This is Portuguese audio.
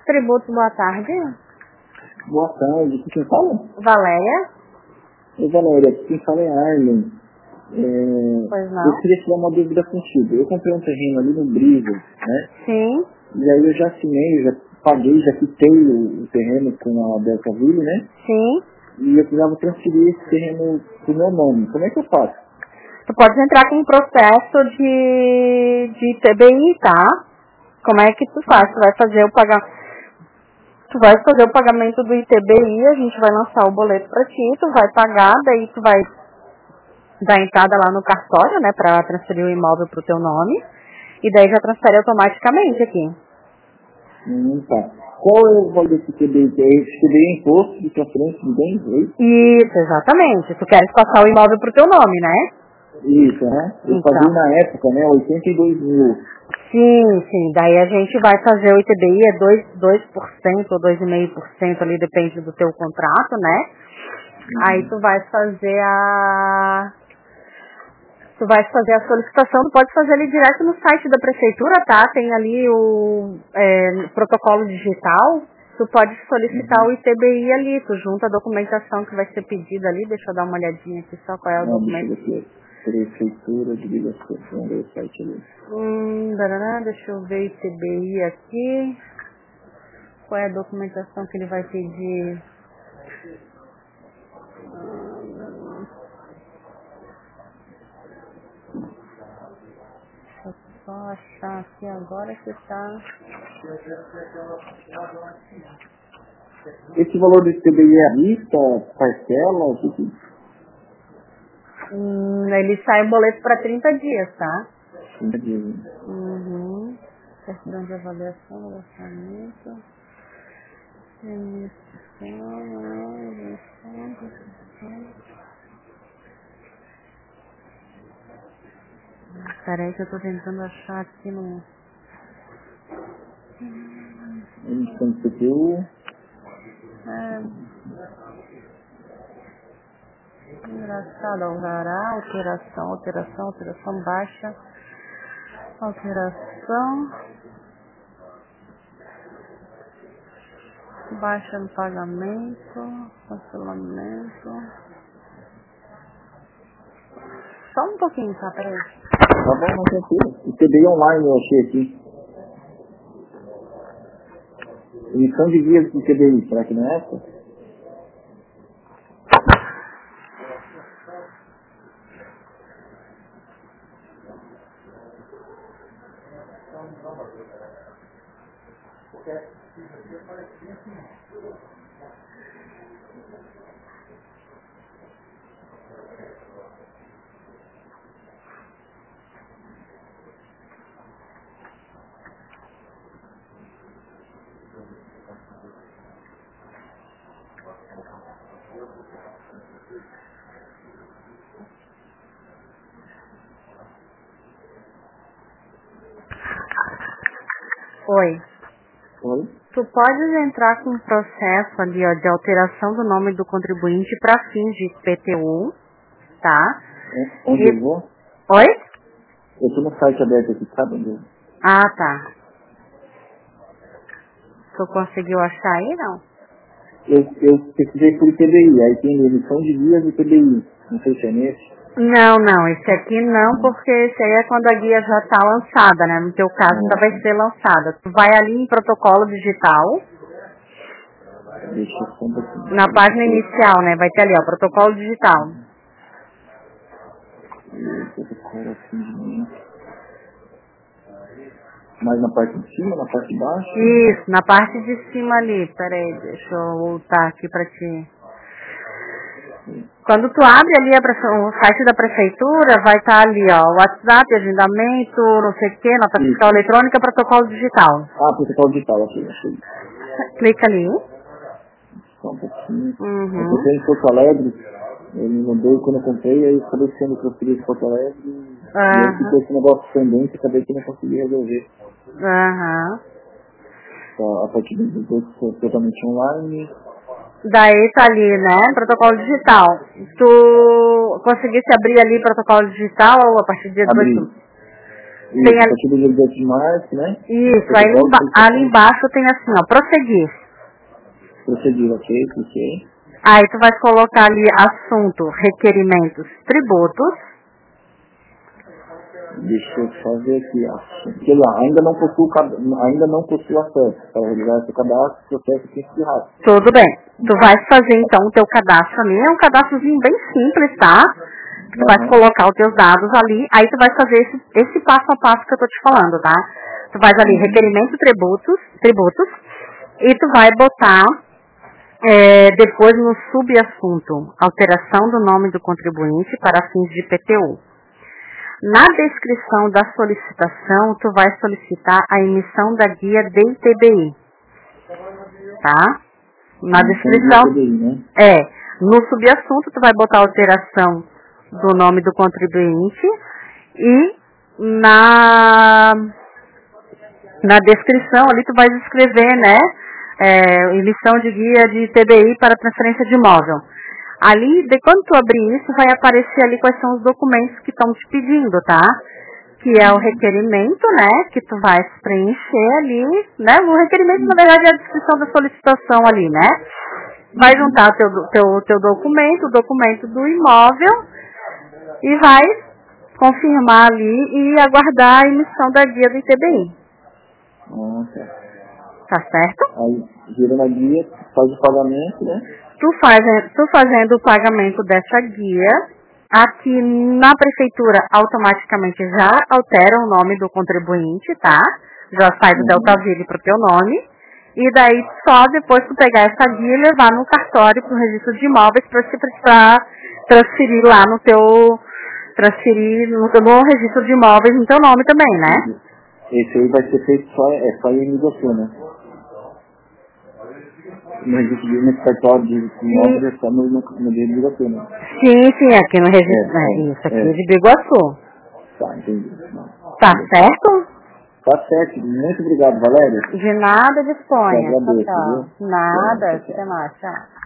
Tributos, boa tarde. Boa tarde, quem fala? Valéria. Oi, Valéria, quem fala é Arlen. Pois não? Eu queria tirar uma dúvida contigo. Eu comprei um terreno ali no Brisa, né? Sim. E aí eu já assinei, já paguei, já quitei o terreno com a Deltaville, né? Sim. E eu precisava transferir esse terreno pro meu nome. Como é que eu faço? Tu pode entrar com um processo de TBI, tá? Como é que tu faz? Tu vai fazer o pagamento do ITBI, a gente vai lançar o boleto pra ti, tu vai pagar, daí tu vai dar entrada lá no cartório, né, pra transferir o imóvel pro teu nome, e daí já transfere automaticamente aqui. Tá. Qual é o valor desse TBI? Esse TBI é imposto de transferência de bens, é isso? Isso, exatamente. Tu queres passar o imóvel pro teu nome, né? Isso, né? Eu Então. paguei na época, né, 82 mil. Sim. Daí a gente vai fazer o ITBI, é 2% ou 2,5% ali, depende do teu contrato, né? Aí tu vai fazer a solicitação, tu pode fazer ali direto no site da prefeitura, tá? Tem ali o protocolo digital, tu pode solicitar o ITBI ali, tu junta a documentação que vai ser pedida ali, deixa eu dar uma olhadinha aqui só qual é o documento. Prefeitura de ligação, o site ali. Deixa eu ver o ITBI aqui, qual é a documentação que ele vai pedir. Deixa eu só achar aqui agora que tá. Esse valor do TBI é à vista, parcela, o que que... Ele sai o boleto para 30 dias, tá? Entendi. Certidão de avaliação, orçamento. Peraí que eu tô tentando achar aqui no... Emissão de CPU. Engraçado, alvará, alteração baixa, baixa no pagamento, cancelamento. Só um pouquinho, tá? Peraí. Tá bom, não tranquilo. O TBI online eu achei aqui. Emissão de guias do TBI, será que não é essa? Oi. Oi? Tu podes entrar com um processo ali, ó, de alteração do nome do contribuinte para fins de IPTU, tá? Onde eu vou? Oi? Eu tô no site aberto aqui, sabe onde eu... Ah, tá. Tu conseguiu achar aí, não? Eu pesquisei por TBI, aí tem emissão de guias e TBI. Não sei se é nesse. Não, esse aqui não, porque esse aí é quando a guia já tá lançada, né? No teu caso, ainda vai ser lançada. Tu vai ali em protocolo digital, Deixa eu só um pouquinho. na página inicial, né? Vai ter ali, ó, protocolo digital. Protocolo atendimento. Mas na parte de cima, na parte de baixo? Isso, na parte de cima ali. Pera aí, deixa eu voltar aqui pra ti. Quando tu abre ali o site da prefeitura, vai estar ali, ó, WhatsApp, agendamento, não sei o que, nota fiscal eletrônica, protocolo digital. Ah, protocolo digital, achei. Clica ali. Só um pouquinho. Eu comprei em Porto Alegre, ele me mandou quando eu comprei, aí eu acabei sendo transferido em Porto Alegre, e aí ficou esse negócio pendente, acabei que não consegui resolver. A partir do 18 totalmente online. Daí tá ali, né? Protocolo digital. Tu conseguisse abrir ali protocolo digital a partir do dia 18? Tem a partir do dia 18 de março, né? Isso, aí ali embaixo tem assim, ó, prosseguir. Prosseguir, ok, cliquei. Aí tu vai colocar ali assunto, requerimentos, tributos. Deixa eu só ver aqui, sei lá, ainda não possuo acesso. Para realizar esse cadastro, o processo tem que ser rápido. Tudo bem. Tu vai fazer então o teu cadastro ali, é um cadastrozinho bem simples, tá? Tu vai colocar os teus dados ali, aí tu vai fazer esse passo a passo que eu tô te falando, tá? Tu vai ali, requerimento, tributos, e tu vai botar depois no subassunto, alteração do nome do contribuinte para fins de PTU. Na descrição da solicitação, tu vai solicitar a emissão da guia DITBI, tá? Na descrição, no subassunto, tu vai botar alteração do nome do contribuinte e na descrição ali tu vai escrever, né, emissão de guia de TBI para transferência de imóvel. Ali, quando tu abrir isso, vai aparecer ali quais são os documentos que estão te pedindo, tá? Que é o requerimento, né, que tu vai preencher ali, né? O requerimento, na verdade, é a descrição da solicitação ali, né? Vai juntar o teu documento, o documento do imóvel e vai confirmar ali e aguardar a emissão da guia do ITBI. Tá certo? Aí, gira na guia, faz o pagamento, né? Tu fazendo o pagamento dessa guia, aqui na prefeitura automaticamente já altera o nome do contribuinte, tá? Já sai do Deltaville pro teu nome. E daí só depois tu pegar essa guia e levar no cartório pro registro de imóveis para transferir lá no registro de imóveis no teu nome também, né? Esse aí vai ser feito só em imigração, né? No registro de cartório de imóveis é só no de imigração, né? Sim, aqui no registro. Isso aqui é de Biguaçu. Tá, entendi. Tá certo? Tá certo. Muito obrigado, Valéria. De nada, disponha. Agradeço, Nada, até mais, tchau.